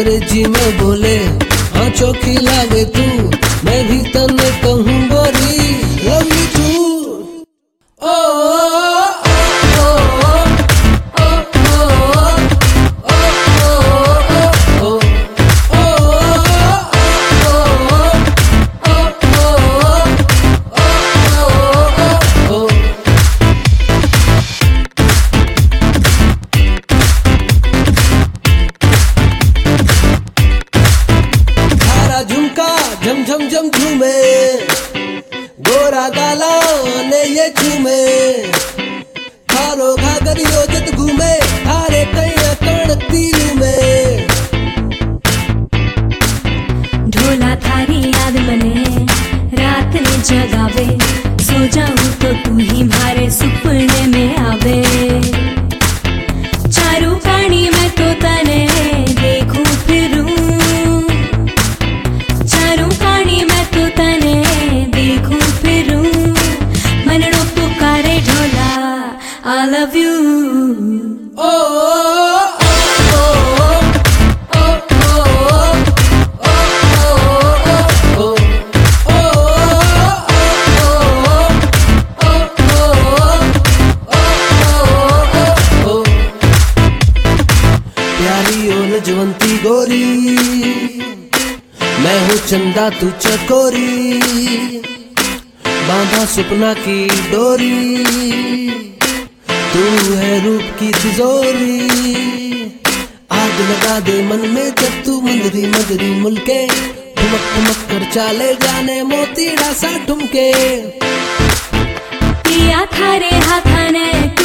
अंग्रेजी में बोले हाँ चोखी लागे तू, मैं भी तने कहूँ गोरी लव यू टू। झम झम झम झूमे गोरा गाला ने ये झूमे, थारो घाघरियो जत घूमे थारे कैया कण तीलू में। ढोला थारी याद मने रात ने जगावे, सो जाऊं तो तू ही मारे सुपने में आवे। चारू पानी में तो तने देखूं फिरूं, चारू पानी में तो तने देखूं फिरूं, मनड़ो पुकारे ढोला I love you। प्यारी ओ लजवंती गोरी, मैं हूँ चंदा तू चकोरी, बांधा सपना की डोरी, तू है रूप की तिजोरी। आग लगा दे मन में जब तू मंदरी मंदरी मुलके, ठुमक ठुमक कर चाले जाने मोतीड़ा सा ठुमके। पिया थारे हाथाने